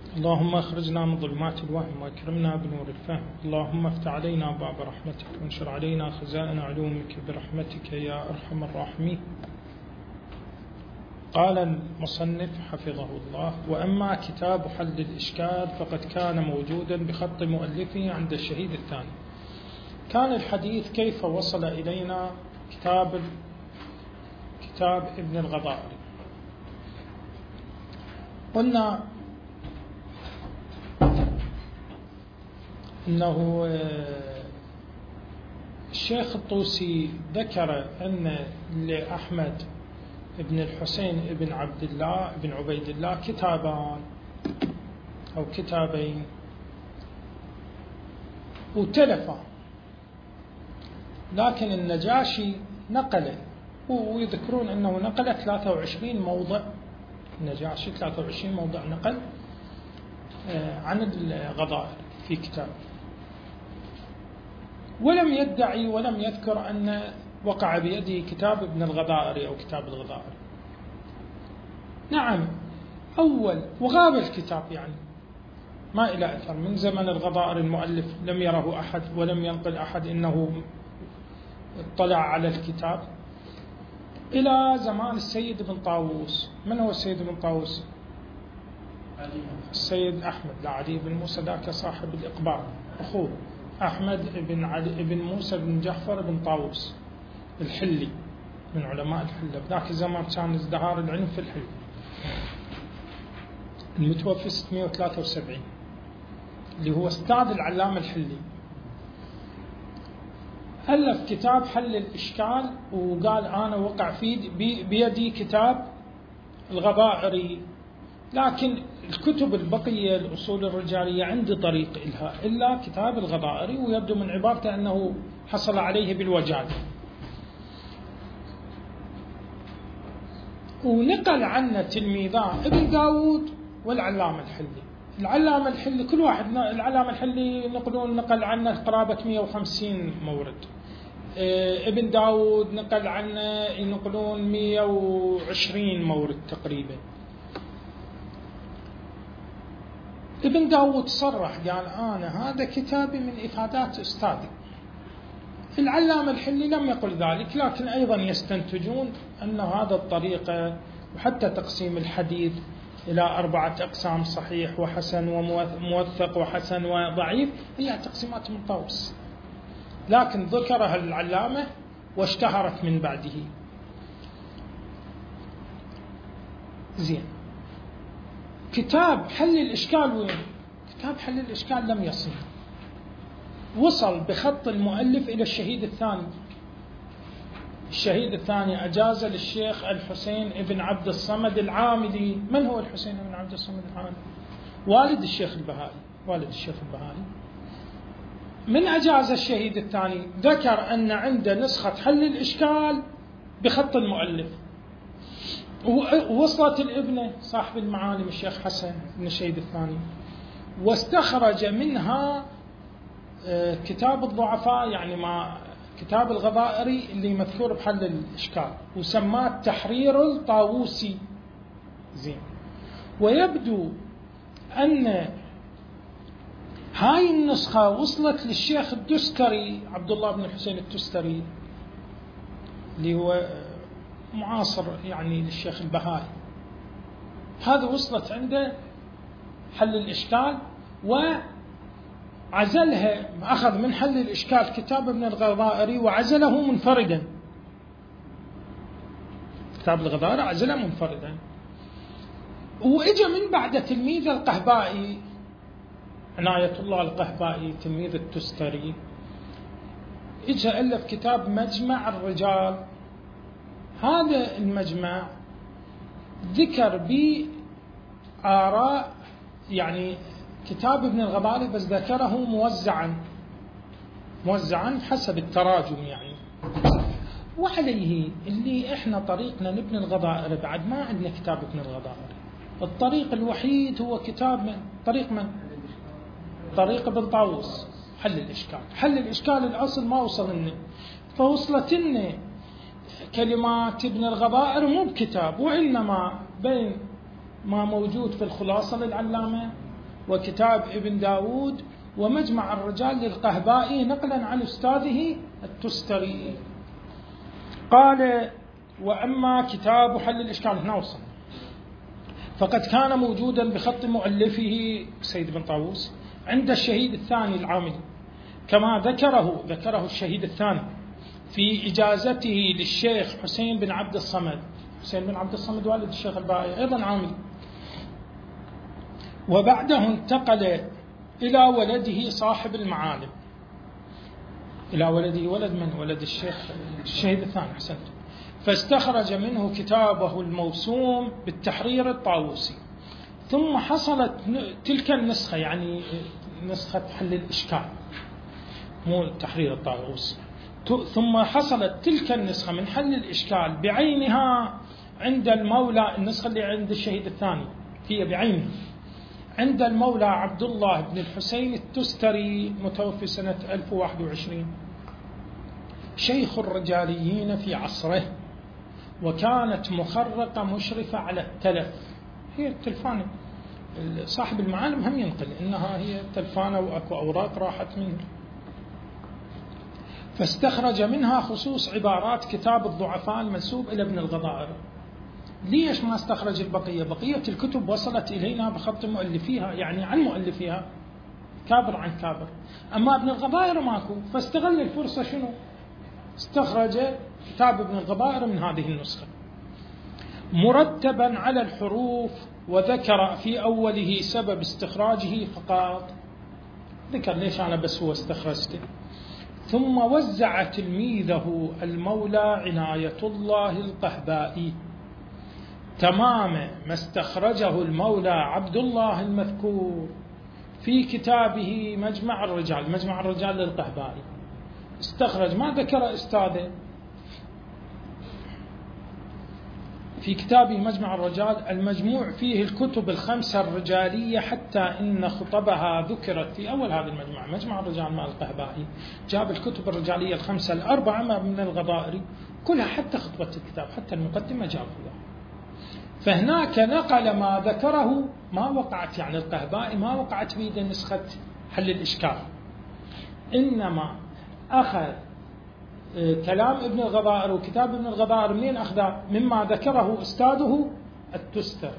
اللهم اخرجنا من ظلمات الوهم واكرمنا بنور الفهم. اللهم افتح علينا باب رحمتك وانشر علينا خزائن علومك برحمتك يا ارحم الراحمين. قال المصنف حفظه الله: واما كتاب حل الاشكال فقد كان موجودا بخط مؤلفه عند الشهيد الثاني. كان الحديث كيف وصل الينا كتاب ابن الغضائري. قلنا انه الشيخ الطوسي ذكر ان لاحمد بن الحسين بن عبد الله بن عبيد الله كتابان او كتابين وتلفا، لكن النجاشي نقل، ويذكرون انه نقل 23 موضع. النجاشي 23 موضع نقل عن الغضائر في كتاب، ولم يدعي ولم يذكر أن وقع بيده كتاب ابن الغضائري أو كتاب الغضائري. نعم، أول وغاب الكتاب، يعني ما إلى أثر من زمن الغضائري. المؤلف لم يره أحد ولم ينقل أحد إنه اطلع على الكتاب إلى زمان السيد بن طاووس. من هو السيد بن طاووس؟ السيد أحمد، لا علي بن موسى ذاك صاحب الإقبال، أخوه أحمد بن علي بن موسى بن جعفر بن طاووس الحلي، من علماء الحلة. بذاك الزمان كان ازدهار العلم في الحل. المتوفى 673، اللي هو استاذ العلامة الحلي. ألف كتاب حل الإشكال، وقال أنا وقع بيدي كتاب الغضائري، لكن الكتب البقية الأصول الرجالية عندي طريق إلها إلا كتاب الغضائري، ويبدو من عبارته أنه حصل عليه بالوجادة. ونقل عنه تلميذان ابن داود والعلامة الحلي. العلامة الحلي كل واحد، العلامة الحلي نقل عنه قرابة 150 مورد. ابن داود نقل عنه ينقلون 120 مورد تقريبا. ابن داود صرح قال أنا هذا كتابي من إفادات أستاذي. العلامة الحلي لم يقل ذلك، لكن أيضا يستنتجون أن هذا الطريقة، وحتى تقسيم الحديث إلى 4 أقسام: صحيح وحسن وموثق وحسن وضعيف، هي تقسيمات من طاووس، لكن ذكرها العلامة واشتهرت من بعده. زين، كتاب حل الإشكال وين؟ كتاب حل الإشكال لم يصل، وصل بخط المؤلف إلى الشهيد الثاني. الشهيد الثاني أجاز للشيخ الحسين بن عبد الصمد العامدي. من هو الحسين بن عبد الصمد العامدي؟ والد الشيخ البهائي. من أجاز الشهيد الثاني ذكر أن عنده نسخة حل الإشكال بخط المؤلف، ووصلت الابنة صاحب المعالم الشيخ حسن بن الشهيد الثاني، واستخرج منها كتاب الضعفاء، يعني مع كتاب الغضائري اللي مذكور بحل الإشكال، وسماه تحرير الطاووسي. زين، ويبدو أن هاي النسخة وصلت للشيخ التستري، عبد الله بن الحسين التستري، اللي هو معاصر يعني للشيخ البهائي. هذا وصلت عنده حل الإشكال، وعزلها، أخذ من حل الإشكال كتاب ابن الغضائري وعزله منفردا. كتاب الغضائري عزله منفردا. وإجا من بعد تلميذ القهبائي، عناية الله القهبائي تلميذ التستري، إجا ألف كتاب مجمع الرجال. هذا المجمع ذكر بآراء، يعني كتاب ابن الغضائري بس ذكره موزعا حسب التراجم يعني. وعليه اللي احنا طريقنا لابن الغضائري بعد ما عندنا كتاب ابن الغضائري. الطريق الوحيد هو كتاب طريق ابن طاووس حل الإشكال الأصل ما وصل لنا، فوصلت لنا كلمات ابن الغضائر مو بكتاب، وإنما بين ما موجود في الخلاصة للعلامة وكتاب ابن داود ومجمع الرجال للقهبائي نقلا عن أستاذه التستري. قال: وأما كتاب حل الإشكال، هنا وصل، فقد كان موجودا بخط مؤلفه سيد بن طاووس عند الشهيد الثاني العاملي، كما ذكره الشهيد الثاني في إجازته للشيخ حسين بن عبد الصمد. حسين بن عبد الصمد والد الشيخ البائي أيضا عاملي. وبعده انتقل إلى ولده صاحب المعالم، إلى ولده، ولد من؟ ولد الشهيد الثاني، أحسنت. فاستخرج منه كتابه الموسوم بالتحرير الطاووسي. ثم حصلت تلك النسخة، يعني نسخة حل الإشكال، مو التحرير الطاووسي، ثم حصلت تلك النسخة من حل الإشكال بعينها عند المولى، النسخة اللي عند الشهيد الثاني هي بعينها عند المولى عبد الله بن الحسين التستري، متوفي سنة 1021، شيخ الرجاليين في عصره، وكانت مخرقة مشرفة على التلف. هي التلفانة، صاحب المعالم هم ينقل إنها هي التلفانة، وأكو أوراق راحت منه. فاستخرج منها خصوص عبارات كتاب الضعفاء المنسوب إلى ابن الغضائر. ليش ما استخرج البقية؟ بقية الكتب وصلت إلينا بخط مؤلفيها، يعني عن مؤلفيها، كابر عن كابر. أما ابن الغضائر ماكو، فاستغل الفرصة شنو؟ استخرج كتاب ابن الغضائر من هذه النسخة مرتبا على الحروف، وذكر في أوله سبب استخراجه فقط، ذكر ليش أنا بس هو استخرجته. ثم وزع تلميذه المولى عناية الله القهبائي تمام ما استخرجه المولى عبد الله المذكور في كتابه مجمع الرجال للقهبائي. استخرج ما ذكر أستاذه في كتابه مجمع الرجال، المجموع فيه الكتب الخمسة الرجالية، حتى إن خطبها ذكرت في أول هذا المجمع، مجمع الرجال مع القهبائي، جاب الكتب الرجالية الخمسة الأربعة من الغضائري كلها، حتى خطبة الكتاب، حتى المقدمة جابها. فهناك نقل ما ذكره، ما وقعت يعني القهبائي ما وقعت بيد نسخة حل الإشكال، إنما أخذ كلام ابن الغضائر وكتاب ابن الغضائر منين أخذه؟ مما ذكره أستاذه التستري.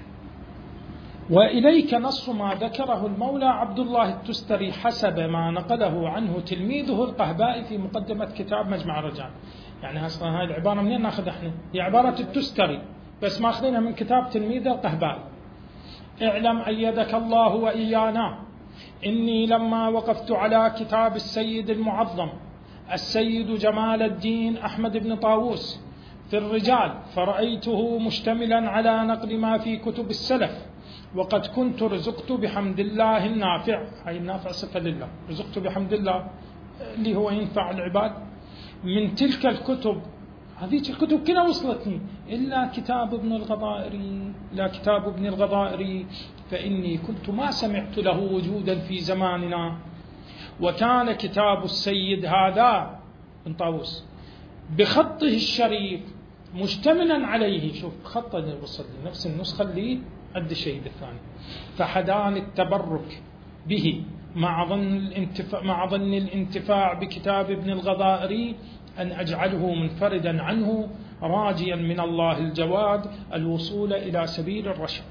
وإليك نص ما ذكره المولى عبد الله التستري حسب ما نقله عنه تلميذه القهبائي في مقدمة كتاب مجمع الرجال. يعني أصلا هاي العبارة منين ناخذها احنا؟ هي عبارة التستري بس ما أخذينها من كتاب تلميذه القهبائي. اعلم أيدك الله وإيانا إني لما وقفت على كتاب السيد المعظم السيد جمال الدين أحمد بن طاووس في الرجال، فرأيته مشتملا على نقل ما في كتب السلف، وقد كنت رزقت بحمد الله النافع، هاي النافع صفة لله، رزقت بحمد الله اللي هو ينفع العباد، من تلك الكتب، هذيك الكتب كلها وصلتني إلا كتاب ابن الغضائري، فإني كنت ما سمعت له وجودا في زماننا. وكان كتاب السيد هذا بن طاووس بخطه الشريف مشتملا عليه، شوف خطه اللي وصل لي نفس النسخة اللي عند الشهيد الثاني، فحدان التبرك به مع ظن الانتفاع بكتاب ابن الغضائري أن أجعله منفردا عنه، راجيا من الله الجواد الوصول إلى سبيل الرشد.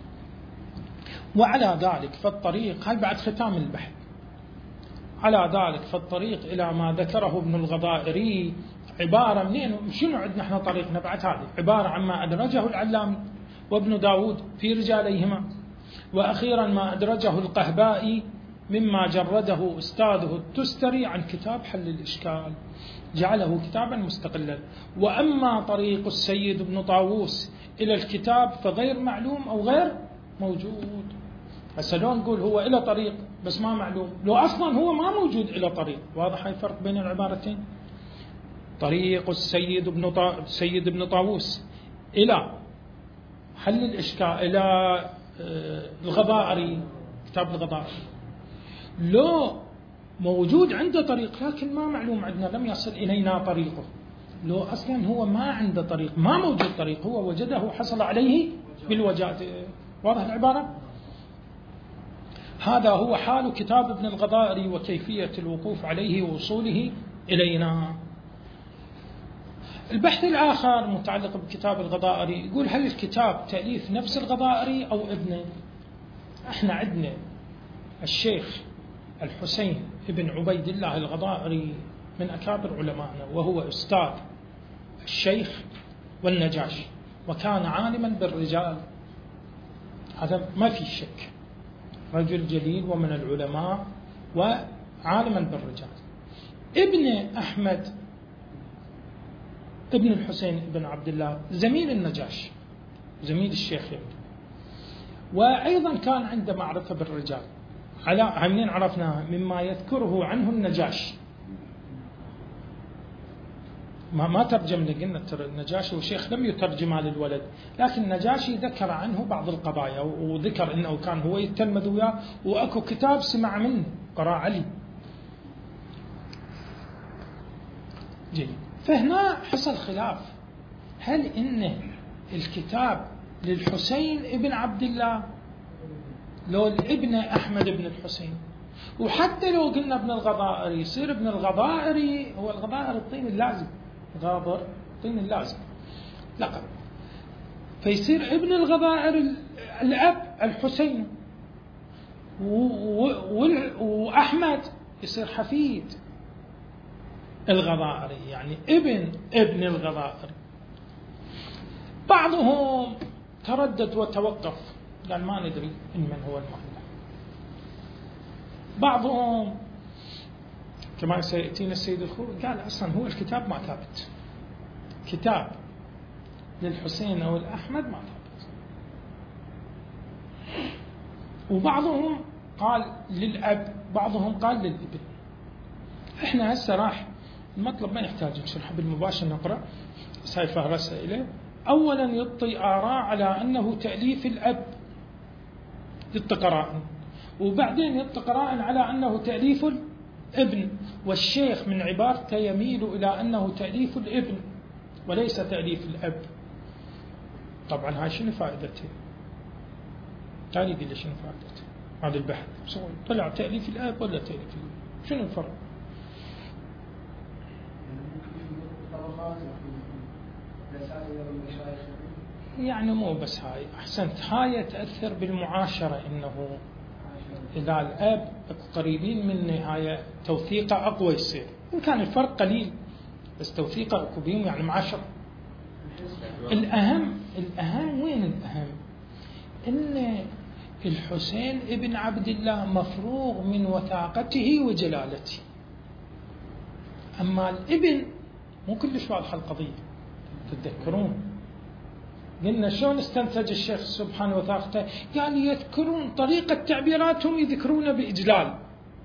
وعلى ذلك فالطريق، هاي بعد ختام البحث، على ذلك فالطريق إلى ما ذكره ابن الغضائري عبارة منين؟ شنو عندنا احنا طريقنا بعد هذه؟ عبارة عما أدرجه العلام وابن داود في رجاليهما، وأخيرا ما أدرجه القهبائي مما جرده أستاذه التستري عن كتاب حل الإشكال، جعله كتابا مستقلا. وأما طريق السيد ابن طاووس إلى الكتاب فغير معلوم أو غير موجود. هسه لو نقول هو إلى طريق بس ما معلوم، لو أصلا هو ما موجود إلى طريق، واضح الفرق بين العبارتين؟ طريق السيد ابن طاووس إلى حل الإشكال، إلى الغضائري، كتاب الغضائري لو موجود عنده طريق لكن ما معلوم عندنا، لم يصل إلينا طريقه. لو أصلا هو ما عنده طريق، ما موجود طريق، هو وجده حصل عليه بالوجاد. واضح العبارة؟ هذا هو حال كتاب ابن الغضائري وكيفية الوقوف عليه ووصوله إلينا. البحث الآخر متعلق بكتاب الغضائري يقول هل الكتاب تأليف نفس الغضائري أو ابنه؟ احنا عندنا الشيخ الحسين ابن عبيد الله الغضائري من أكابر علمائنا، وهو أستاذ الشيخ والنجاشي، وكان عالما بالرجال، هذا ما في شك، رجل جليل ومن العلماء وعالما بالرجال. ابن أحمد ابن الحسين ابن عبد الله زميل النجاشي، زميل الشيخ يبدو، وأيضا كان عنده معرفة بالرجال. على منين عرفناها؟ مما يذكره عنه النجاشي. ما ترجم لقلنا النجاشي وشيخ لم يترجمها للولد، لكن النجاشي ذكر عنه بعض القضايا، وذكر انه كان هو يتلمذ وياه، واكو كتاب سمع منه قرأ علي. جيد. فهنا حصل خلاف، هل ان الكتاب للحسين ابن عبد الله لو الابن احمد بن الحسين؟ وحتى لو قلنا ابن الغضائري يصير ابن الغضائري هو الغضائر الطين اللازم، غاضر الطين اللازم لقب، فيصير ابن الغضائر الاب الحسين، واحمد يصير حفيد الغضائري، يعني ابن الغضائري. بعضهم تردد وتوقف، قال ما ندري إن من هو المؤلف. بعضهم كما سيأتينا السيد الخوئي قال أصلا هو الكتاب ما ثابت، كتاب للحسين أو الأحمد ما ثابت. وبعضهم قال للأب، بعضهم قال للابن. إحنا هسه راح المطلب ما يحتاج نشرح بالمباشر، نقرأ هاي فهرسة إليه. أولا يعطي آراء على أنه تأليف الأب يعطي قراء، وبعدين يعطي قراء على أنه تأليف الابن، والشيخ من عبارته يميل إلى أنه تأليف الابن وليس تأليف الأب. طبعا هاي شنو فائدته؟ تعالي قل لي شنو فائدته هذا البحث؟ طلع تأليف الأب ولا تأليف الابن؟ شنو الفرق؟ يعني مو بس هاي، أحسنت، هاي تأثر بالمعاشرة، إنه إذا الأب قريبين من نهاية توثيقه أقوى يصير، إن كان الفرق قليل بس توثيقه أقوى بهم يعني معاشرة. الأهم وين الأهم؟ إن الحسين ابن عبد الله مفروغ من وثاقته وجلالته، أما الابن مو كلش واضحة القضية. تتذكرون قلنا شلون استنتج الشيخ سبحانه وثاقته؟ يعني يذكرون طريقة تعبيراتهم يذكرون بإجلال،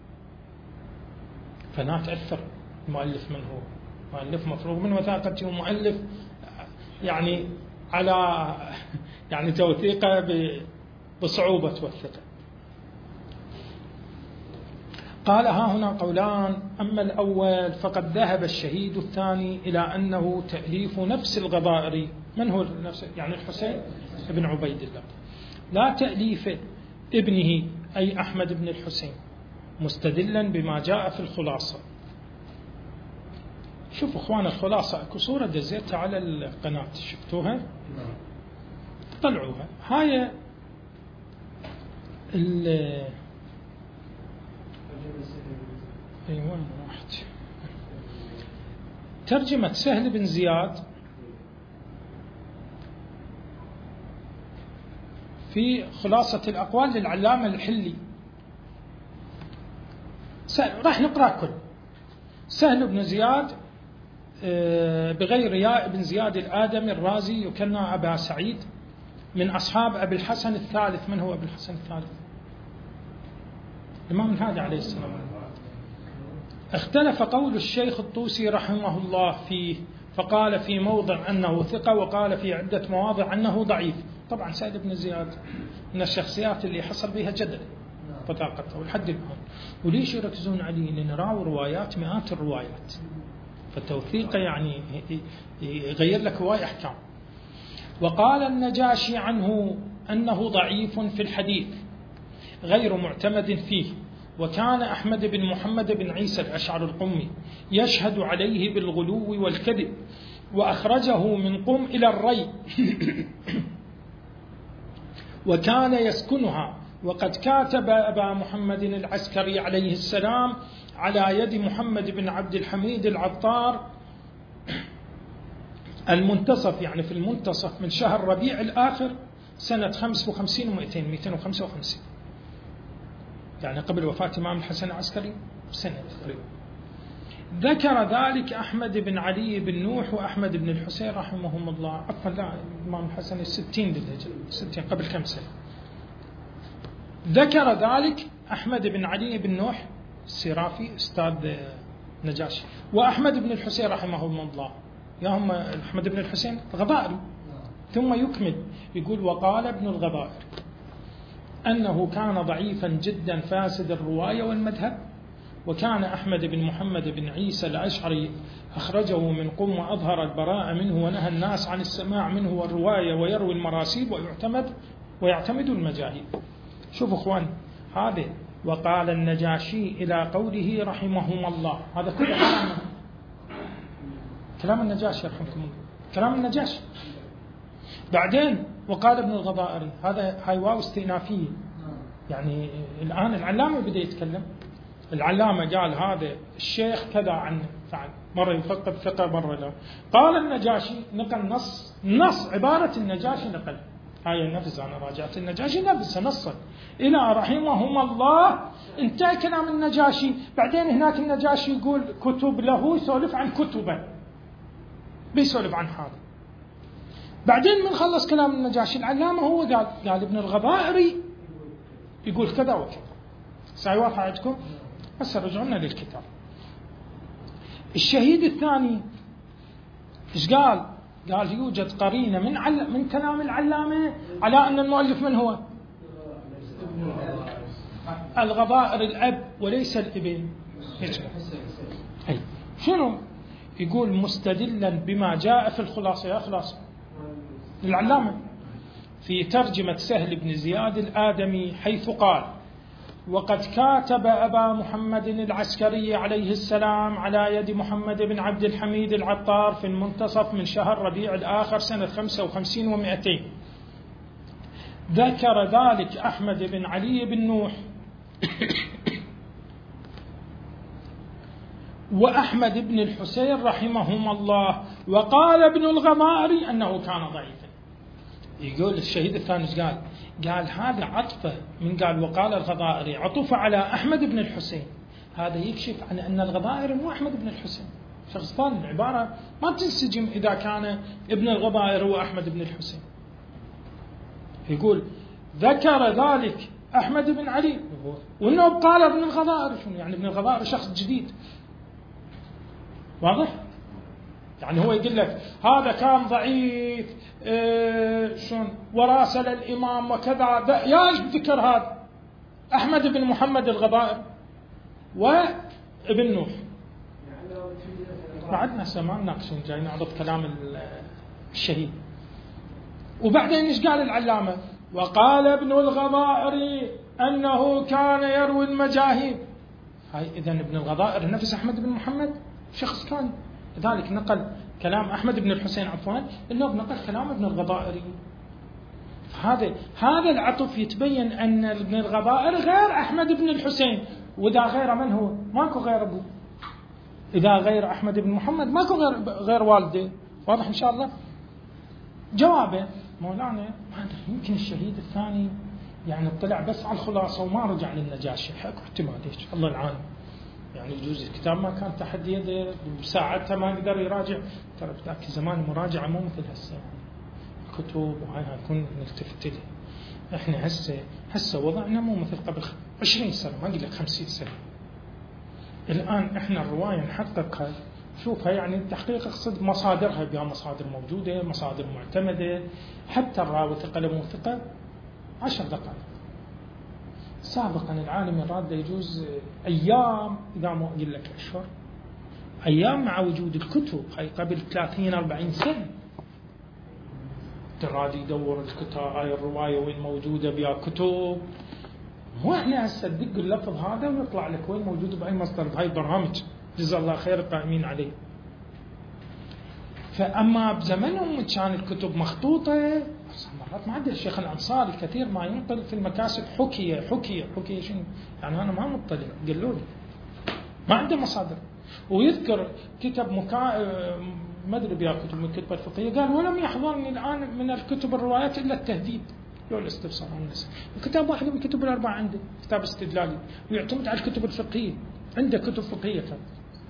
فلا تأثر المؤلف من هو، مؤلف مفروغ من وثاقته، ومؤلف يعني على يعني توثيقه بصعوبة الثقة. قال ها هنا قولان، أما الأول فقد ذهب الشهيد الثاني إلى أنه تأليف نفس الغضائري. من هو نفس؟ يعني الحسين بن عبيد الله، لا تأليف ابنه أي أحمد بن الحسين، مستدلا بما جاء في الخلاصة. شوفوا أخوان الخلاصة، أكو صورة دزيتها على القناة، شفتوها؟ طلعوها. هاي أيوة واحد ترجمة سهل بن زياد في خلاصة الأقوال للعلامة الحلي. راح نقرأ كل سهل بن زياد بغير ياء بن زياد الآدمي الرازي، يكنى أبا سعيد، من أصحاب أبي الحسن الثالث. من هو أبي الحسن الثالث؟ الإمام الهادي عليه السلام. اختلف قول الشيخ الطوسي رحمه الله فيه، فقال في موضع أنه ثقة، وقال في عدة مواضع أنه ضعيف. طبعا سعيد بن زياد من الشخصيات اللي حصل بها جدل وثاقته لحد الآن. وليش يركزون عليه؟ لأن راوا روايات مئات الروايات، فالتوثيق يعني يغير لك هواي أحكام. وقال النجاشي عنه أنه ضعيف في الحديث، غير معتمد فيه. وكان أحمد بن محمد بن عيسى الأشعر القمي يشهد عليه بالغلو والكذب، وأخرجه من قم إلى الري وكان يسكنها. وقد كاتب أبا محمد العسكري عليه السلام على يد محمد بن عبد الحميد العطار المنتصف، يعني في المنتصف من شهر ربيع الآخر سنة 55 و200 255، يعني قبل وفاة الإمام الحسن العسكري بسنة تقريبا. ذكر ذلك أحمد بن علي بن نوح وأحمد بن الحسين رحمهم الله. عفوا لا، الإمام الحسن 60 للهجرة، 60 قبل كم سنة. ذكر ذلك أحمد بن علي بن نوح السرافي أستاذ نجاشي، وأحمد بن الحسين رحمهم الله، يا هم أحمد بن الحسين الغضائري. ثم يكمل يقول: وقال ابن الغضائر أنه كان ضعيفا جدا فاسد الرواية والمذهب، وكان أحمد بن محمد بن عيسى الأشعري أخرجه من قم وأظهر البراءة منه ونهى الناس عن السماع منه والرواية، ويروي المراسيل ويعتمد المجاهيل. شوفوا أخوان، هذا وقال النجاشي إلى قوله رحمهم الله، هذا كله كلام النجاشي رحمكم الله، كلام النجاشي. بعدين وقال ابن الغضائري، هاي واو استئنافية، يعني الآن العلامة بدأ يتكلم. العلامة قال هذا الشيخ كذا عنه فعل، مرة يفقد فقه مرة لا. قال النجاشي، نقل نص عبارة النجاشي، نقل هاي نفس، أنا راجعت النجاشي نفسه نصا إلى رحمهم الله. انتهى كلام النجاشي. بعدين هناك النجاشي يقول كتب له، يسولف عن كتبه، بيسولف عن هذا. بعدين من خلص كلام النجاشي العلامة هو قال ابن الغضائري يقول كذا وكذا. سيوافق عندكم؟ هسه رجعنا للكتاب. الشهيد الثاني ايش قال؟ قال يوجد قرينة من كلام العلامة على أن المؤلف من هو؟ الغضائر الأب وليس الابن. شنو يقول؟ مستدلا بما جاء في الخلاصة، يا خلاصة للعلامة في ترجمة سهل بن زياد الآدمي، حيث قال: وقد كاتب أبا محمد العسكري عليه السلام على يد محمد بن عبد الحميد العطار في المنتصف من شهر ربيع الآخر سنة 55 و200. ذكر ذلك أحمد بن علي بن نوح وأحمد بن الحسين رحمهما الله. وقال ابن الغضائري أنه كان ضعيفا. يقول الشهيد الثاني قال هذا عطفه من قال وقال الغضائري عطف على أحمد بن الحسين، هذا يكشف عن أن الغضائري مو أحمد بن الحسين، شخص ثاني. العبارة ما تنسجم إذا كان ابن الغضائري هو أحمد بن الحسين. يقول ذكر ذلك أحمد بن علي وأنه قال ابن الغضائري. شنو يعني ابن الغضائري؟ شخص جديد، واضح؟ يعني هو يقول لك هذا كان ضعيف شلون وراسل الإمام وكذا، يا ايش ذكر هذا؟ أحمد بن محمد الغضائر وابن نوح. بعدنا سمان ناقشين، جاي نعرض كلام الشهيد. وبعدين ايش قال العلامة؟ وقال ابن الغضائر أنه كان يروي المجاهيل. هاي إذن ابن الغضائر نفس أحمد بن محمد شخص ثاني، لذلك نقل كلام أحمد بن الحسين إنه نقل كلام ابن الغضائري. هذا العطف يتبين أن ابن الغضائر غير أحمد بن الحسين، وإذا غير من هو؟ ماكو غير أبوه. إذا غير أحمد بن محمد ماكو غير والده. واضح إن شاء الله؟ جوابه مولانا يمكن الشهيد الثاني يعني اطلع بس على الخلاصة وما رجع للنجاشي، حق احتمال الله العالم. يعني يجوز الكتاب ما كان تحت يده بساعتها ما قدر يراجع. ترى ذاك زمان المراجعة مو مثل هسه، يعني كتب وهاي هنكون نلتفت له. احنا هسه وضعنا مو مثل قبل 20 سنة، ما اقول لك 50 سنة. الآن احنا الرواية نحققها، شوفها يعني التحقيق اقصد مصادرها، بها مصادر موجودة، مصادر معتمدة، حتى الراوي ثقة لو ثقة 10 دقائق. سابقا العالم الراد يجوز أيام، إذا ما أقول لك أشهر، أيام مع وجود الكتب. هاي قبل 30-40 سنة الراد يدور الكتاب، هاي الرواية وين موجودة بها كتب، مو احنا هسه تدق اللفظ هذا ويطلع لك وين موجود بأي مصدر بهاي البرامج، جزا الله خير القائمين عليه. فأما بزمنهم كان الكتب مخطوطة، مرات ما عندي الشيخ الأنصاري كثير ما ينقل في المكاسب حكي شنو يعني، أنا ما مطلع قالوا لي ما عنده مصادر. ويذكر كتب ما أدري بيا كتب من الكتب الفقهية، قال ولم يحضرني الآن من الكتب الروايات إلا التهذيب لو الاستفسار عن النساء. وكتاب واحد من الكتب الأربعة عنده كتاب استدلالي، ويعتمد على الكتب الفقهية، عنده كتب فقهية كانت.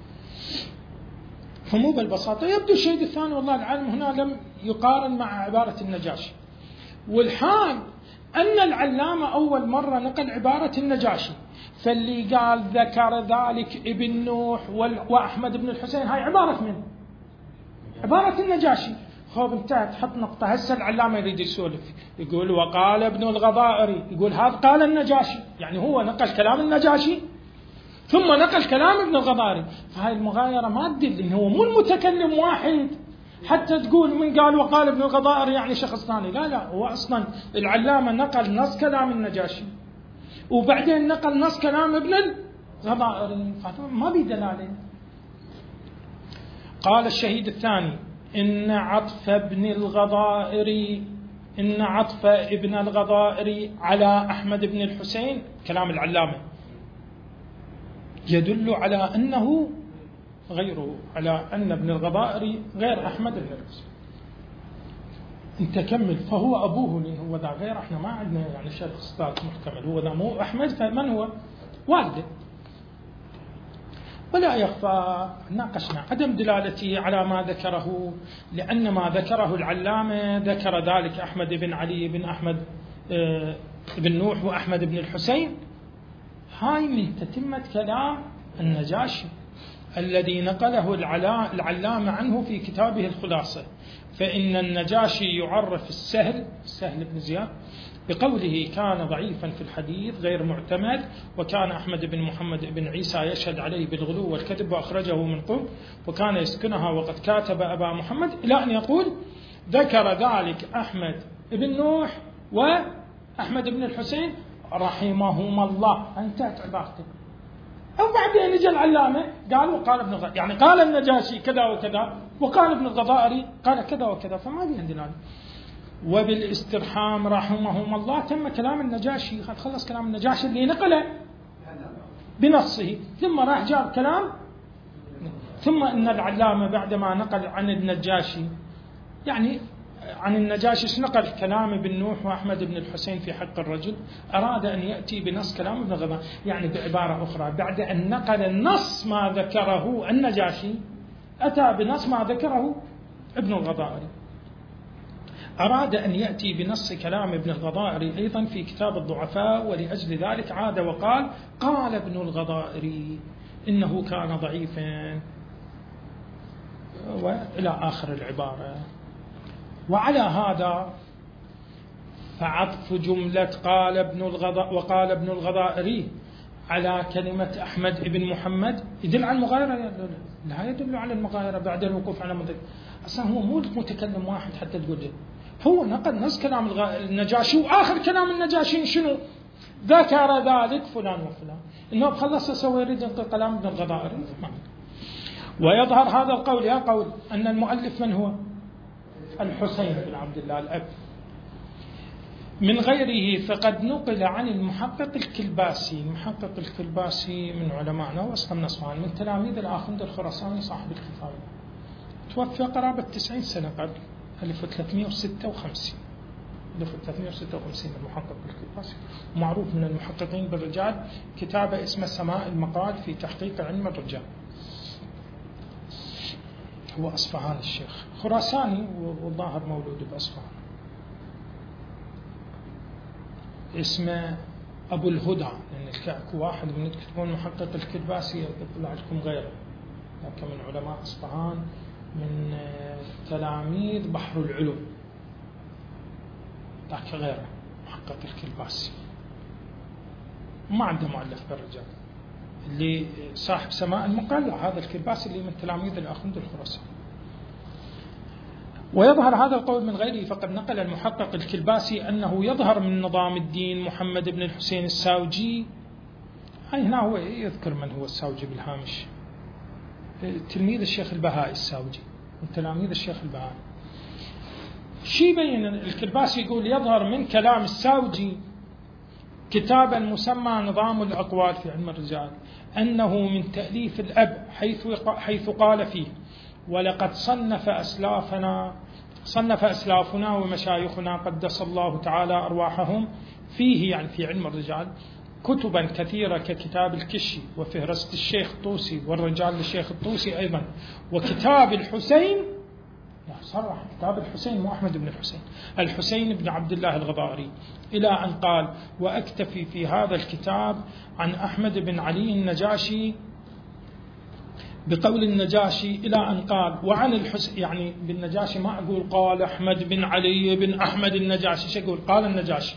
فمو بالبساطة. يبدو الشيء الثاني والله العالم هنا لم يقارن مع عبارة النجاشي، والحال أن العلامة أول مرة نقل عبارة النجاشي، فاللي قال ذكر ذلك ابن نوح وأحمد بن الحسين، هاي عبارة من عبارة النجاشي. خوب انتهت، حط نقطة. هسه العلامة يريد يسولف، يقول وقال ابن الغضائري، يقول هذا قال النجاشي، يعني هو نقل كلام النجاشي ثم نقل كلام ابن الغضائري. فهاي المغايرة ما تدل إنه هو مو المتكلم واحد حتى تقول من قال وقال ابن الغضائري يعني شخص ثاني. لا، هو أصلا العلامة نقل نص كلام النجاشي وبعدين نقل نص كلام ابن الغضائري، ما بي دلالة. قال الشهيد الثاني إن عطف ابن الغضائري على أحمد بن الحسين، كلام العلامة، يدل على أنه غيره، على أن ابن الغضائري غير أحمد بن الحسين. انت كمل. فهو أبوه، لأن هو ذا غير، احنا ما عندنا يعني شيخ أستاذ محتمل، هو ذا مو أحمد، فمن هو؟ والده. ولا يخفى ناقشنا عدم دلالته على ما ذكره، لأن ما ذكره العلامة ذكر ذلك أحمد بن علي بن أحمد بن نوح وأحمد بن الحسين، هاي من تتمة كلام النجاشي الذي نقله العلامة عنه في كتابه الخلاصة. فإن النجاشي يعرف السهل بن زياد بقوله كان ضعيفا في الحديث غير معتمد، وكان أحمد بن محمد بن عيسى يشهد عليه بالغلو والكذب وأخرجه من قرب، وكان يسكنها وقد كاتب أبا محمد، إلى أن يقول ذكر ذلك أحمد بن نوح وأحمد بن الحسين رحمهما الله. انتهت عبارته. أو بعدين اجى العلامة قال وقال ابن الغضائري، يعني قال النجاشي كذا وكذا، وقال ابن الغضائري قال كذا وكذا، فما بي عندنا. وبالاسترحام رحمهما الله تم كلام النجاشي، خلص كلام النجاشي اللي نقله بنصه، ثم راح جاب كلام. ثم إن العلامة بعدما نقل عن النجاشي، يعني عن النجاشي نقل كلام ابن نوح وأحمد بن الحسين في حق الرجل، أراد أن يأتي بنص كلام ابن الغضائري، يعني بعبارة أخرى بعد أن نقل النص ما ذكره النجاشي أتى بنص ما ذكره ابن الغضائري، أراد أن يأتي بنص كلام ابن الغضائري أيضا في كتاب الضعفاء، ولأجل ذلك عاد وقال قال ابن الغضائري إنه كان ضعيفا، وإلى آخر العبارة. وعلى هذا فعطف جملة وقال ابن الغضائري على كلمة أحمد بن محمد يدل على المغايرة؟ لا يدل على المغايرة بعد الوقوف على مدى. أصلا هو مو متكلم واحد حتى تقول لي. هو نقل نص كلام النجاشي، وآخر كلام النجاشي شنو؟ ذكر ذلك فلان وفلان، إنه بخلص سوى يريد ينقل كلام ابن الغضائري. ويظهر هذا القول يا قول أن المؤلف من هو؟ الحسين بن عبد الله الأب. من غيره فقد نقل عن المحقق الكلباسي. المحقق الكلباسي من علمائنا وأصلا من أصفهان، من تلاميذ الآخوند الخراساني صاحب الكفاية، توفى قرابة 90 سنة قبل 1356. 1356 المحقق الكلباسي، معروف من المحققين بالرجال، كتابة اسمه سماء المقال في تحقيق علم الرجال. هو أصفهان الشيخ، خراساني والظاهر مولود بأصفهان. اسمه أبو الهدى، لأن اكو واحد من تكتبون محقق الكلباسي يطلع لكم غيره، لكن من علماء أصفهان، من تلاميذ بحر العلوم، ذاك غيره محقق الكلباسي، ما عنده مؤلف بالرجال. اللي صاحب سماء المقال هذا الكلباسي اللي من تلاميذ الأخوند الخراساني. ويظهر هذا القول من غيره، فقد نقل المحقق الكلباسي أنه يظهر من نظام الدين محمد بن الحسين الساوجي. هنا هو يذكر من هو الساوجي بالهامش، تلميذ الشيخ البهائي الساوجي من تلاميذ الشيخ البهائي. شي بين الكلباسي يقول يظهر من كلام الساوجي كتابا مسمى نظام الأقوال في علم الرجال أنه من تأليف الأب، حيث قال فيه: ولقد صنف أسلافنا ومشايخنا قدس الله تعالى أرواحهم فيه، يعني في علم الرجال، كتبا كثيرة ككتاب الكشي وفهرست الشيخ الطوسي والرجال للشيخ الطوسي أيضا، وكتاب الحسين، صرح كتاب الحسين مو أحمد بن الحسين بن عبد الله الغضائري، إلى أن قال: وأكتفي في هذا الكتاب عن أحمد بن علي النجاشي بقول النجاشي، إلى أن قال: وعن الحسين، يعني بالنجاشي ما أقول قال أحمد بن علي بن أحمد النجاشي، شو أقول؟ قال النجاشي.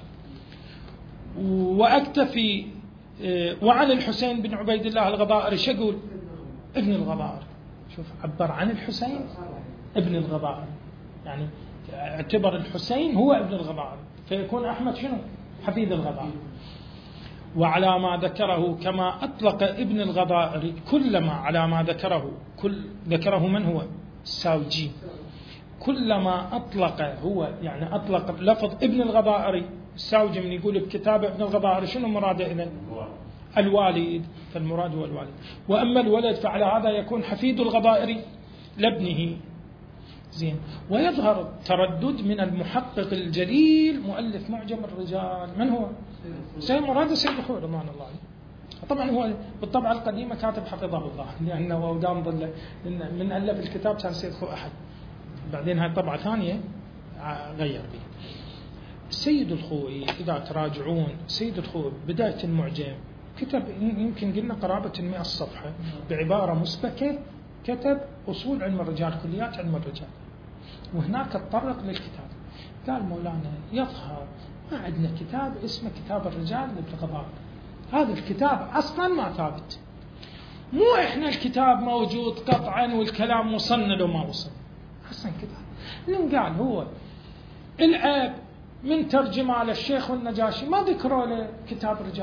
وأكتفي وعن الحسين بن عبيد الله الغضائري، شو أقول؟ ابن الغضائري. شوف، عبر عن الحسين ابن الغضائري، يعني اعتبر الحسين هو ابن الغضائري، فيكون أحمد شنو؟ حفيد الغضائري. وعلى ما ذكره، كما أطلق ابن الغضائري كلما على ما ذكره من هو؟ الساوجي. كلما أطلق هو، يعني أطلق لفظ ابن الغضائري. الساوجي من يقول بكتاب ابن الغضائري شنو مراده إذن؟ الوالد، فالمراد هو الوالد. وأما الولد فعلى هذا يكون حفيد الغضائري لابنه. زين. ويظهر التردد من المحقق الجليل مؤلف معجم الرجال، من هو؟ سيد مراد السيد الخوئي رضوان الله عليه. طبعا هو بالطبعة القديمة كاتب حفظه الله، لأنه دام ظل من ألف الكتاب كان السيد الخوئي أحد، بعدين هاي طبعة ثانية غير به. السيد الخوئي إذا تراجعون، السيد الخوئي بداية المعجم كتب يمكن قلنا قرابة 100 صفحة بعبارة مسبكة، كتب أصول علم الرجال، كليات علم الرجال، وهناك تطرق للكتاب. قال مولانا يظهر ما عندنا كتاب اسمه كتاب الرجال لابن الغضائري، هذا الكتاب أصلا ما ثابت، مو إحنا الكتاب موجود قطعا والكلام مصند وما وصل، أصلا كتاب لم قال هو العيب من ترجمة للشيخ والنجاشي ما ذكروا له كتاب الرجال،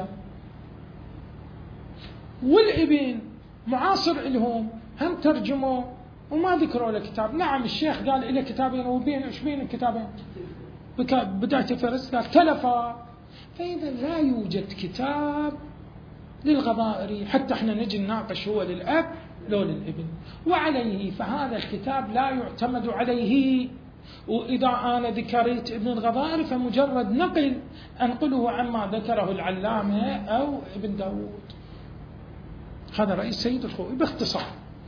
والابن معاصر لهم هم ترجموا وما ذكروا له كتاب. نعم الشيخ قال إلى كتابين، وبين إيش بين الكتابين؟ بداية فهرست قال تلفا. فإذا لا يوجد كتاب للغضائري حتى احنا نجي نناقش هو للأب لو للابن، وعليه فهذا الكتاب لا يعتمد عليه. وإذا أنا ذكرت ابن الغضائري فمجرد نقل أنقله عما ذكره العلامة أو ابن داود. هذا رأي السيد الخوئي باختصار.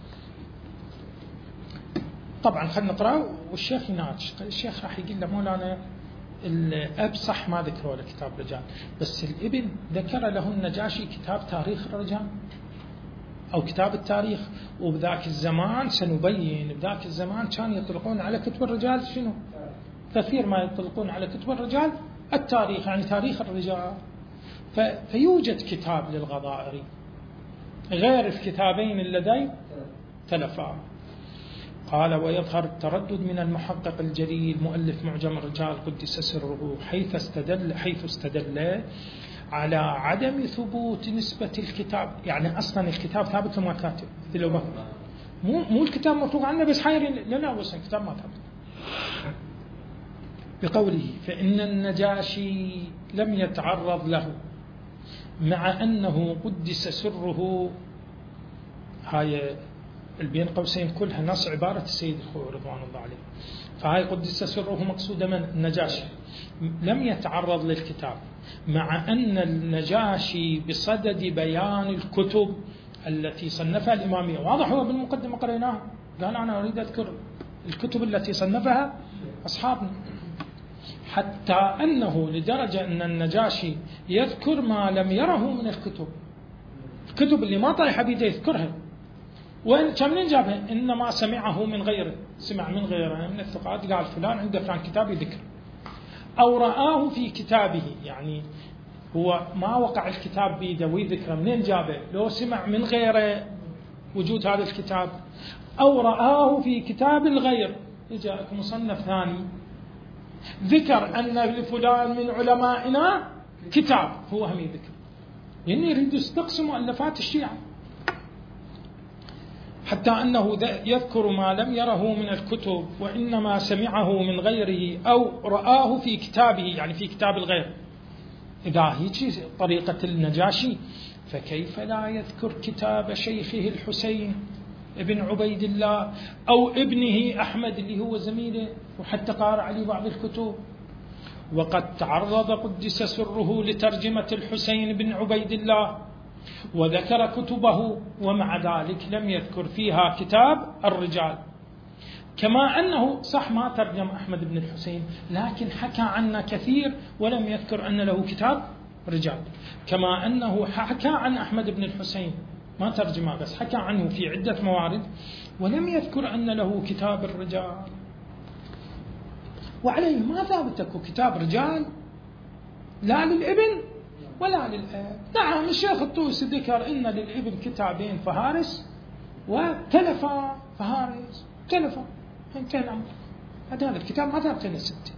طبعا خلينا نقرأ والشيخ يناقش. الشيخ راح يقول له مولانا الأب صح ما ذكروا له كتاب رجال، بس الابن ذكر له النجاشي كتاب تاريخ الرجال أو كتاب التاريخ، وبذاك الزمان سنبين بذاك الزمان كان يطلقون على كتب الرجال شنو؟ كثير ما يطلقون على كتب الرجال التاريخ، يعني تاريخ الرجال. فيوجد كتاب للغضائري غير الكتابين اللذين تلفا. قال: ويظهر التردد من المحقق الجليل مؤلف معجم الرجال قدس سره، حيث استدل على عدم ثبوت نسبة الكتاب، يعني أصلا الكتاب ثابت وما كاتب، مو الكتاب مطلوق عنه بس حيرين لنا وصل الكتاب ما ثابت. بقوله: فإن النجاشي لم يتعرض له مع أنه قدس سره. هاي البين قوسين كلها نص عبارة السيد الخوئي رضوان الله عليه، فهاي قدس سره مقصودة من النجاشي لم يتعرض للكتاب، مع أن النجاشي بصدد بيان الكتب التي صنفها الإمامية. واضح هو بالمقدمة قريناها، قال أنا أريد أذكر الكتب التي صنفها أصحابنا، حتى أنه لدرجة أن النجاشي يذكر ما لم يره من الكتب اللي ما طايحة بيده يذكرها. وإن كم من جابها؟ إنما سمعه من غيره، سمع من غيره من الثقات، قال فلان عنده فلان كتاب يذكر، أو رآه في كتابه، يعني هو ما وقع الكتاب بيده ويذكره، منين جابه؟ لو سمع من غيره وجود هذا الكتاب، أو رآه في كتاب الغير، جاءك مصنف ثاني ذكر أن لفلان من علمائنا كتاب، هو هم يذكر، يعني يريد يستقسم مؤلفات الشيعة، حتى أنه يذكر ما لم يره من الكتب وإنما سمعه من غيره أو رآه في كتابه، يعني في كتاب الغير. إذا هيك طريقة النجاشي فكيف لا يذكر كتاب شيخه الحسين ابن عبيد الله أو ابنه أحمد اللي هو زميله وحتى قارأ عليه بعض الكتب، وقد تعرض قدس سره لترجمة الحسين بن عبيد الله وذكر كتبه، ومع ذلك لم يذكر فيها كتاب الرجال، كما أنه صح ما ترجم أحمد بن الحسين لكن حكى عنا كثير ولم يذكر أن له كتاب رجال، كما أنه حكى عن أحمد بن الحسين ما ترجمه بس حكى عنه في عدة موارد ولم يذكر أن له كتاب الرجال. وعليه ماذا بتكو كتاب رجال لا للابن ولا للأب؟ نعم الشيخ الطوسي ذكر إن للابن كتابين فهارس وتلفا فهارس تلفا، انتهى الأمر. هذا الكتاب ما ثابت ستة.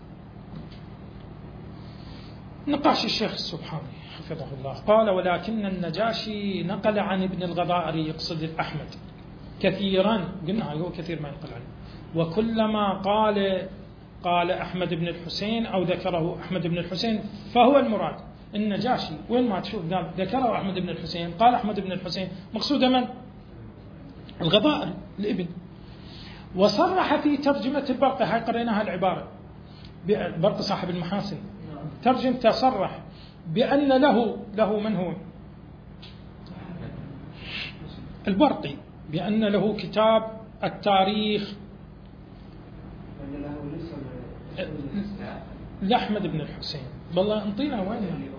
نقاش الشيخ السبحاني حفظه الله قال: ولكن النجاشي نقل عن ابن الغضائري، يقصد أحمد، كثيرا، قلنا هو كثير ما ينقل عنه، وكلما قال أحمد بن الحسين أو ذكره أحمد بن الحسين فهو المراد. النجاشي وين ما تشوف قال ذكره أحمد بن الحسين، قال أحمد بن الحسين، مقصود من؟ الغضائري الابن. وصرح في ترجمة البرقي، هاي قريناها العبارة، البرقي صاحب المحاسن ترجم تصرح بأن له من هو؟ البرقي، بأن له كتاب التاريخ لأحمد بن الحسين. والله انطينا وين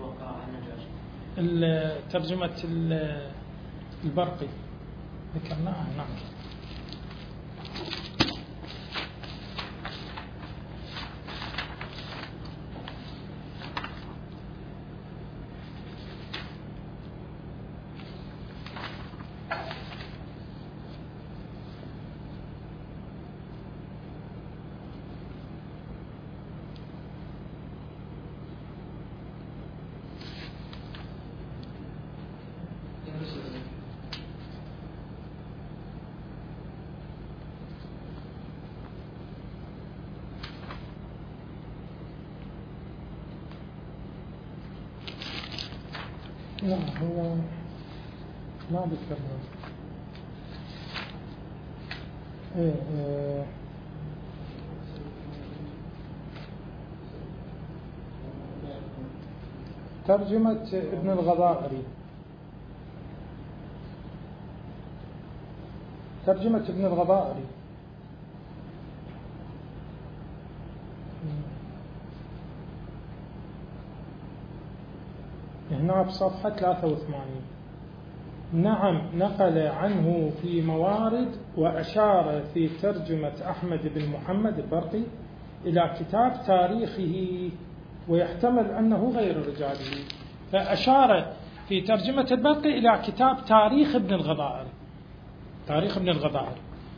ترجمة البرقي ذكرناها هناك. لا هو ما ذكرنا. ترجمة ابن الغضائري، ترجمة ابن الغضائري هنا بصفحة 83. نعم نقل عنه في موارد وأشار في ترجمة أحمد بن محمد البرقي إلى كتاب تاريخه ويحتمل أنه غير رجاله، فأشار في ترجمة البرقي إلى كتاب تاريخ ابن الغضائري، تاريخ ابن الغضائري.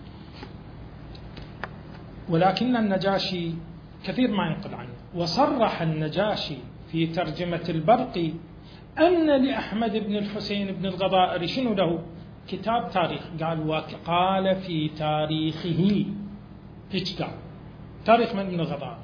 ولكن النجاشي كثير ما ينقل عنه. وصرح النجاشي في ترجمة البرقي أن لأحمد بن الحسين بن الغضائري شنو له؟ كتاب تاريخ. قال وقال في تاريخه، هيك قال تاريخ من ابن الغضائري.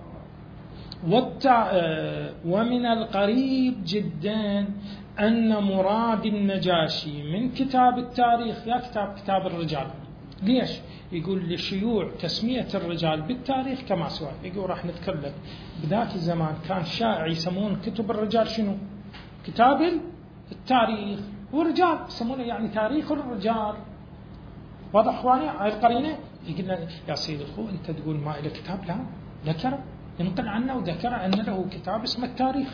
ومن القريب جدا أن مراد النجاشي من كتاب التاريخ يا كتاب الرجال. ليش؟ يقول لشيوع تسمية الرجال بالتاريخ كما سوى. يقول راح نذكر لك بذاك الزمان كان شائع يسمون كتب الرجال شنو؟ كتاب التاريخ، والرجال يسمونه يعني تاريخ الرجال. واضح اخواني هاي القرينه؟ يقول يا سيد الخو انت تقول ما له كتاب؟ لا، ذكر ينقل عنه وذكر ان له كتاب اسمه التاريخ.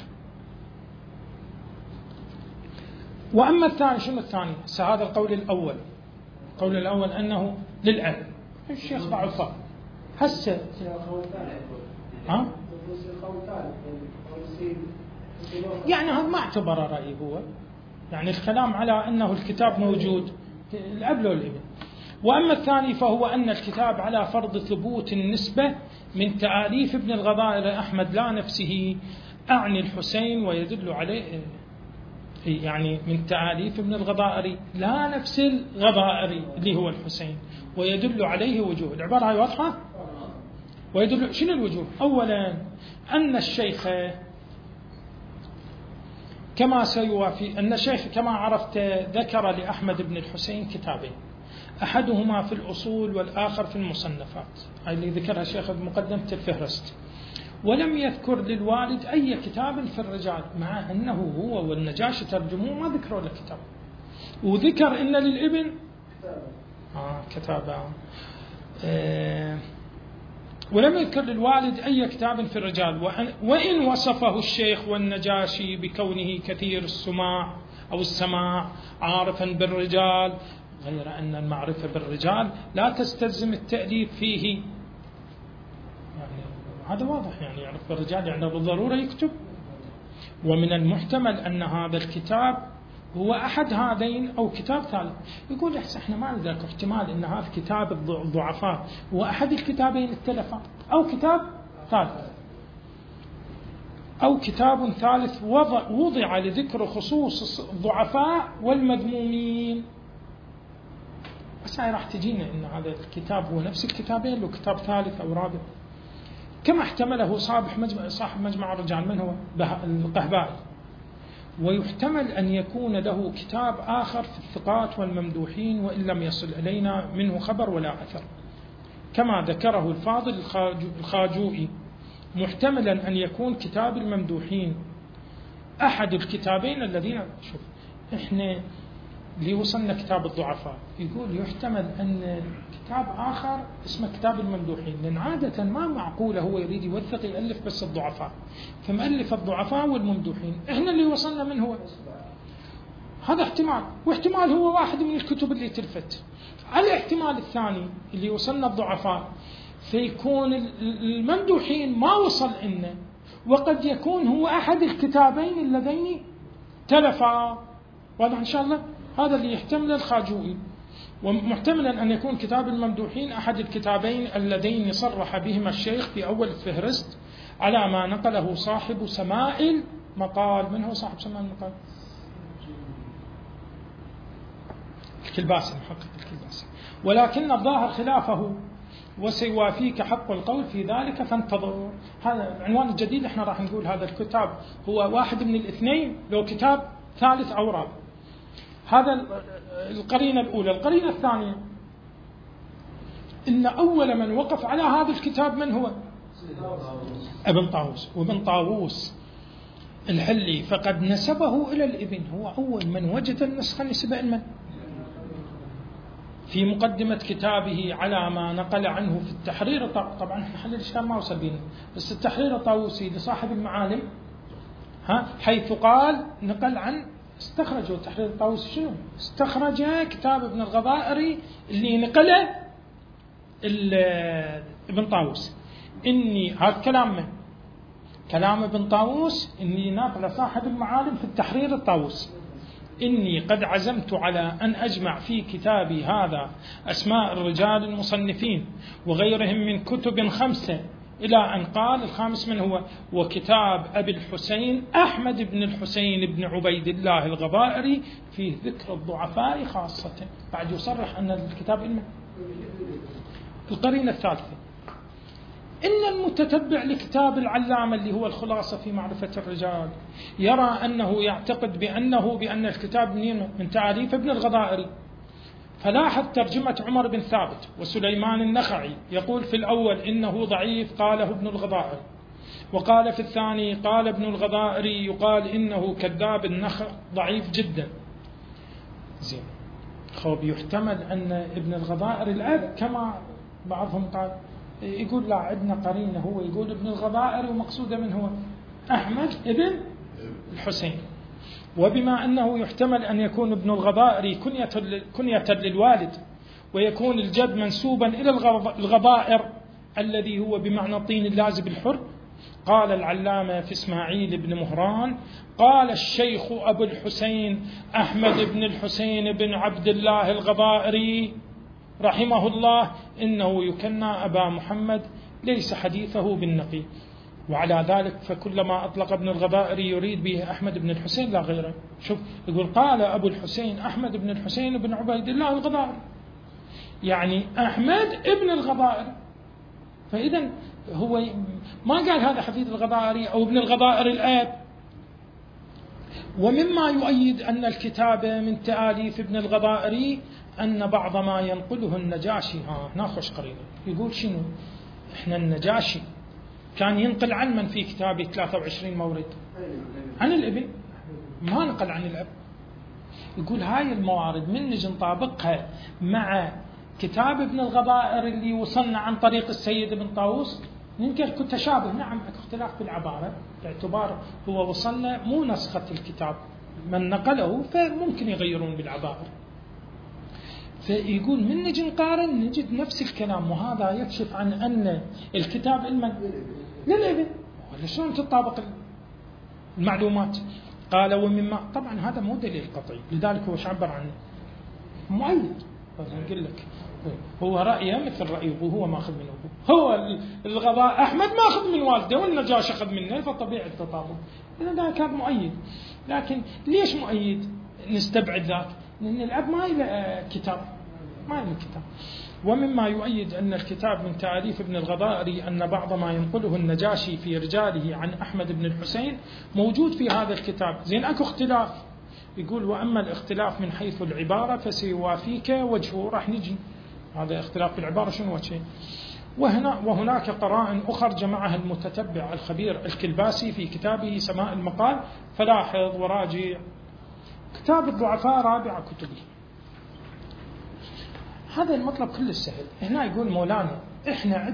واما الثاني شنو الثاني؟ هذا القول الاول، القول الاول انه للعلم. الشيخ باع الفضل هسه يعني هذا ما اعتبر رأي هو، يعني الكلام على أنه الكتاب موجود الأب لو الابن. وأما الثاني فهو أن الكتاب على فرض ثبوت النسبة من تآليف ابن الغضائر أحمد لا نفسه، أعني الحسين، ويدل عليه يعني من تآليف ابن الغضائر لا نفس الغضائري اللي هو الحسين، ويدل عليه وجوه. العبارة هاي واضحة؟ ويدل شنو الوجوه؟ أولا أن الشيخ كما سيوافي أن الشيخ كما عرفت ذكر لأحمد بن الحسين كتابين، أحدهما في الأصول والآخر في المصنفات، هاي اللي ذكرها الشيخ بمقدمة الفهرست، ولم يذكر للوالد أي كتاب في الرجال، مع أنه هو والنجاشي ترجموه ما ذكروا له كتاب، وذكر إن للابن كتابا ولم يذكر للوالد أي كتاب في الرجال، وإن وصفه الشيخ والنجاشي بكونه كثير السماع أو السماع عارفا بالرجال، غير أن المعرفة بالرجال لا تستلزم التأليف فيه، يعني هذا واضح، يعني يعرف بالرجال يعني بالضرورة يكتب. ومن المحتمل أن هذا الكتاب هو أحد هذين أو كتاب ثالث. يقول احنا ما عندك احتمال أن هذا كتاب الضعفاء هو أحد الكتابين التلفا، أو كتاب ثالث، أو كتاب ثالث وضع لذكر خصوص الضعفاء والمذمومين. بس هاي راح تجينا أن هذا الكتاب هو نفس الكتابين، لو كتاب ثالث أو رابع، كما احتمله صاحب مجمع الرجال من هو القهبائي. ويحتمل أن يكون له كتاب آخر في الثقات والممدوحين، وإن لم يصل إلينا منه خبر ولا أثر، كما ذكره الفاضل الخاجوئي، محتملا أن يكون كتاب الممدوحين أحد الكتابين الذين شوف إحنا اللي وصلنا كتاب الضعفاء، يقول يحتمل أن كتاب آخر اسمه كتاب الممدوحين، لأن عادة ما معقولة هو يريد يوثق يألف بس الضعفاء، فمؤلف الضعفاء والممدوحين، إحنا اللي وصلنا من هو هذا احتمال، واحتمال هو واحد من الكتب اللي تلفت. على الاحتمال الثاني اللي وصلنا الضعفاء فيكون الممدوحين ما وصل إنه، وقد يكون هو أحد الكتابين اللذين تلفا، واضح إن شاء الله. هذا اللي يحتمل الخاجوئي، ومحتملا أن يكون كتاب الممدوحين أحد الكتابين اللذين صرح بهما الشيخ في أول الفهرست على ما نقله صاحب سماء المقال. من هو صاحب سماء المقال؟ الكلباسي، محقق الكلباسي، ولكن الظاهر خلافه، وسيوافيك حق القول في ذلك فانتظر. هذا العنوان الجديد، احنا راح نقول هذا الكتاب هو واحد من الاثنين، لو كتاب ثالث أو رابع. هذا القرينة الأولى. القرينة الثانية إن أول من وقف على هذا الكتاب من هو؟ ابن طاووس. وابن طاووس الحلي فقد نسبه إلى الابن، هو أول من وجد النسخة نسبة المن في مقدمة كتابه على ما نقل عنه في التحرير. طبعا احنا حل الإشكال ما وصل بينا، بس التحرير الطاووسي لصاحب المعالم حيث قال نقل عن استخرجوا التحرير الطاووسي شنو؟ استخرج كتاب ابن الغضائري اللي نقله ابن طاووس. إني هذا كلام من كلام ابن طاووس، إني ناقل صاحب المعالم في التحرير الطاووسي، إني قد عزمت على أن أجمع في كتابي هذا أسماء الرجال المصنفين وغيرهم من كتب 5، إلى أن قال الخامس من هو؟ وكتاب أبي الحسين أحمد بن الحسين بن عبيد الله الغضائري فيه ذكر الضعفاء خاصة. بعد يصرح أن الكتاب إنه. القرينة الثالثة إن المتتبع لكتاب العلامة اللي هو الخلاصة في معرفة الرجال يرى أنه يعتقد بأن الكتاب من تعاليف ابن الغضائري، فلاحظ ترجمة عمر بن ثابت وسليمان النخعي، يقول في الأول إنه ضعيف قاله ابن الغضائري، وقال في الثاني قال ابن الغضائري يقال إنه كذاب النخع ضعيف جدا. زين، خوب يحتمل أن ابن الغضائري الأب كما بعضهم قال، يقول لا عندنا قرينة، هو يقول ابن الغضائري ومقصوده من هو؟ أحمد ابن الحسين. وبما أنه يحتمل أن يكون ابن الغضائري كنية للوالد، ويكون الجد منسوبا إلى الغضائر الذي هو بمعنى الطين اللازب الحر، قال العلامة في إسماعيل بن مهران قال الشيخ أبو الحسين أحمد بن الحسين بن عبد الله الغضائري، رحمه الله إنه يكنى أبا محمد ليس حديثه بالنقي. وعلى ذلك فكلما أطلق ابن الغضائري يريد به أحمد بن الحسين لا غيره. شوف يقول قال أبو الحسين أحمد بن الحسين بن عبيد الله الغضائري، يعني أحمد ابن الغضائري. فإذا هو ما قال هذا حفيد الغضائري أو ابن الغضائري الآب. ومما يؤيد أن الكتابة من تآليف ابن الغضائري أن بعض ما ينقله النجاشي، ناخش قريبا يقول شنو؟ إحنا النجاشي كان ينقل عن من في كتابه 23 مورد؟ عن الابن، ما نقل عن الأب. يقول هاي الموارد من نجي نطابقها مع كتاب ابن الغضائر اللي وصلنا عن طريق السيد ابن طاووس ننكر تشابه. نعم اختلاف في العبارة باعتبار هو وصلنا مو نسخة الكتاب من نقله، فممكن يغيرون بالعبارة. فيقول من نجي نقارن نجد نفس الكلام، وهذا يكشف عن أن الكتاب للابن. ولا شلون تطابق المعلومات؟ قال ومما، طبعا هذا مو دليل قطعي، لذلك هو عبر عنه مؤيد. أقول لك هو رأيه مثل رأيه وهو ما أخذ منه، هو الغضاء أحمد ما أخذ من والده والنجاشي أخذ منه، فطبيعي التطابق. إذا ذاك كان مؤيد. لكن ليش مؤيد؟ نستبعد ذاك لأن الأب ما له كتاب، ما له كتاب. ومما يؤيد أن الكتاب من تأليف ابن الغضائري أن بعض ما ينقله النجاشي في رجاله عن أحمد بن الحسين موجود في هذا الكتاب. زين أكو اختلاف، يقول وأما الاختلاف من حيث العبارة فسيوافيك وجهه، راح نجي هذا اختلاف في العبارة شنو وجهه. وهناك قرائن أخرى جمعها المتتبع الخبير الكلباسي في كتابه سماء المقال، فلاحظ وراجع كتاب الضعفاء رابع كتبه. هذا المطلب كل سهل. هنا يقول مولانا احنا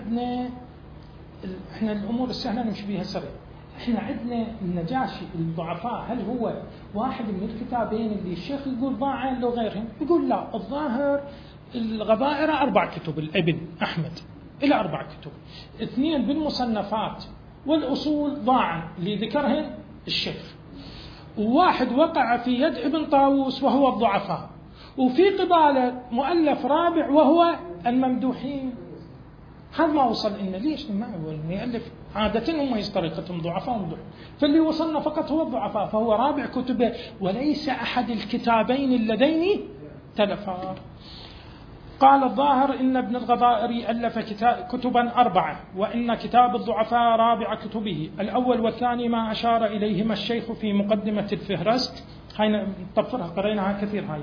الأمور السهلة نمشي بها سريع. احنا عندنا النجاشي الضعفاء، هل هو واحد من الكتابين اللي الشيخ يقول ضاعين لو غيرهم؟ يقول لا، الظاهر الغضائر 4 كتب، الابن أحمد إلى 4 كتب، 2 بالمصنفات والأصول ضاعا اللي ذكرهن الشيخ، وواحد وقع في يد ابن طاووس وهو الضعفاء، وفي قباله مؤلف رابع وهو الممدوحين. هذا ما وصل لنا. ليش ما هو المؤلف؟ عادة هم طريقتهم ضعفاء وممدوح، فاللي وصلنا فقط هو الضعفاء، فهو رابع كتبه وليس أحد الكتابين اللذين تلفا. قال الظاهر إن ابن الغضائري ألف كتبا 4، وإن كتاب الضعفاء رابع كتبه. الأول والثاني ما أشار إليهما الشيخ في مقدمة الفهرست، هاي نطفرها قريناها كثير هاي.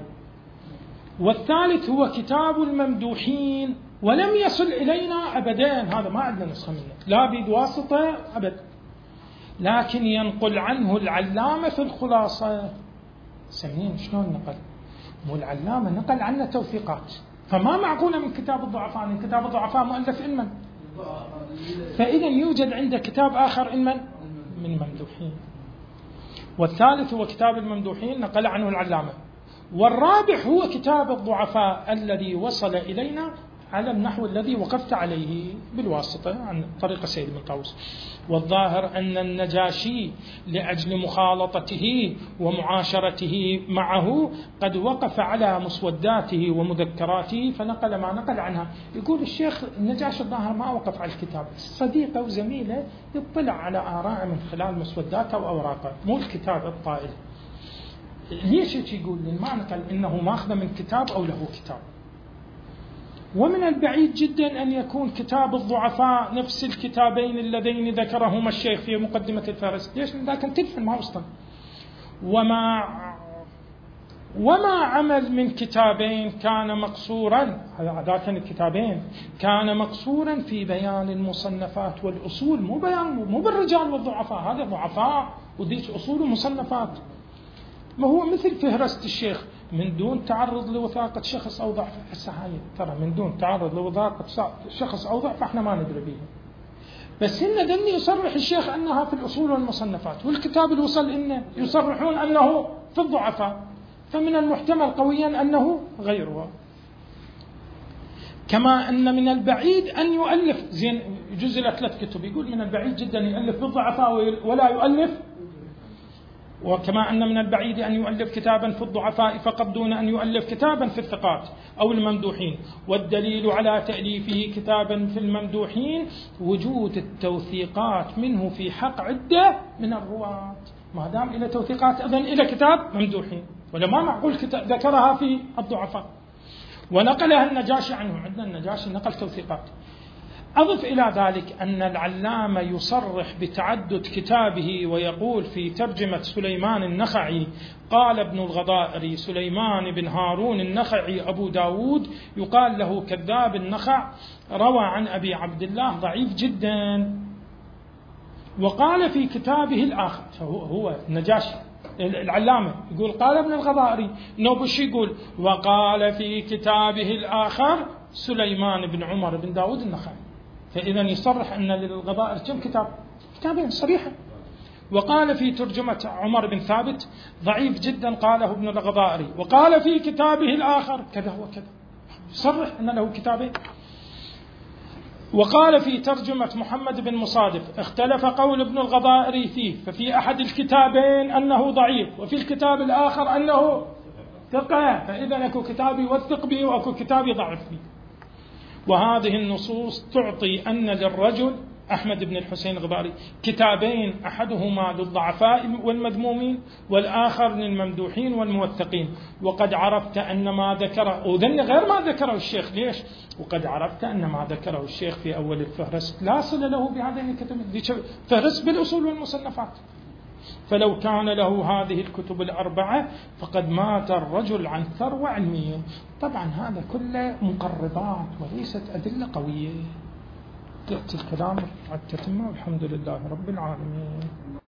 والثالث هو كتاب الممدوحين، ولم يصل إلينا أبدا، هذا ما عندنا نسخة منه لا بواسطة أبدا، لكن ينقل عنه العلامة في الخلاصة. سمين شلون نقل؟ مو العلامة نقل عنه توثيقات، فما معقولة من كتاب الضعفاء، من كتاب الضعفاء مؤلف إنمن، فإذا يوجد عنده كتاب آخر إنمن من ممدوحين. والثالث هو كتاب الممدوحين نقل عنه العلامة. والرابع هو كتاب الضعفاء الذي وصل إلينا على النحو الذي وقفت عليه بالواسطة عن طريق السيد بن طاووس. والظاهر أن النجاشي لأجل مخالطته ومعاشرته معه قد وقف على مسوداته ومذكراته فنقل ما نقل عنها. يقول الشيخ النجاشي الظاهر ما وقف على الكتاب، صديقه وزميله يطلع على آراءه من خلال مسوداته وأوراقه، مو الكتاب الطائل. ليش يقول؟ لأن ما نقل إنه ماخذ من كتاب أو له كتاب. ومن البعيد جدا أن يكون كتاب الضعفاء نفس الكتابين اللذين ذكرهما الشيخ في مقدمة الفهرست. ليش؟ لأن ذاك تلفن ما وصل. وما عمل من كتابين كان مقصورا، هذاك الكتابين كان مقصورا في بيان المصنفات والأصول، مو بالرجال والضعفاء، هذا ضعفاء وديش أصول ومصنفات. ما هو مثل فهرست الشيخ من دون تعرض لوثاقة شخص أو ضعف. هسه هاي ترى من دون تعرض لوثاقة شخص أو ضعف احنا ما ندري بيها، بس إن دني يصرح الشيخ أنها في الأصول والمصنفات، والكتاب اللي وصل إنه يصرحون أنه في الضعفاء، فمن المحتمل قويا أنه غيرها. كما أن من البعيد أن يؤلف، زين يجوز له 3 كتب، يقول من البعيد جدا يؤلف بالضعفاء ولا يؤلف وكما أن من البعيد أن يؤلف كتابا في الضعفاء فقط دون أن يؤلف كتابا في الثقات أو الممدوحين. والدليل على تأليفه كتابا في الممدوحين وجود التوثيقات منه في حق عدة من الرواة. ما دام إلى توثيقات أذن إلى كتاب ممدوحين، ولا ما معقول ذكرها في الضعفاء. ونقلها النجاشي عنه، عندنا النجاشي نقل توثيقات. أضف إلى ذلك أن العلامة يصرح بتعدد كتابه ويقول في ترجمة سليمان النخعي قال ابن الغضائري سليمان بن هارون النخعي أبو داود يقال له كذاب النخع، روى عن أبي عبد الله ضعيف جدا. وقال في كتابه الآخر، هو النجاشي العلامة يقول قال ابن الغضائري، نوبش يقول وقال في كتابه الآخر سليمان بن عمر بن داود النخعي. فإذا يصرح أن للغضائر كم كتاب؟ كتابين صريحة. وقال في ترجمة عمر بن ثابت ضعيف جدا قاله ابن الغضائري، وقال في كتابه الآخر كذا وكذا، يصرح أن له كتابين. وقال في ترجمة محمد بن مصادف اختلف قول ابن الغضائري فيه، ففي أحد الكتابين أنه ضعيف وفي الكتاب الآخر أنه ثقة، فإذا أكو كتابي يوثق به وأكو كتابي ضعف به. وهذه النصوص تعطي أن للرجل أحمد بن الحسين الغضائري كتابين، أحدهما للضعفاء والمذمومين والآخر للممدوحين والموثقين. وقد عرفت أن ما ذكره وذن غير ما ذكره الشيخ. ليش؟ وقد عرفت أن ما ذكره الشيخ في أول الفهرس لا صلة له بهذين الكتب، فهرس بالأصول والمصنفات. فلو كان له هذه الكتب الأربعة فقد مات الرجل عن ثروة علمية. طبعا هذا كله مقربات وليست أدلة قوية. تأتي الكلام على التتمة والحمد لله رب العالمين.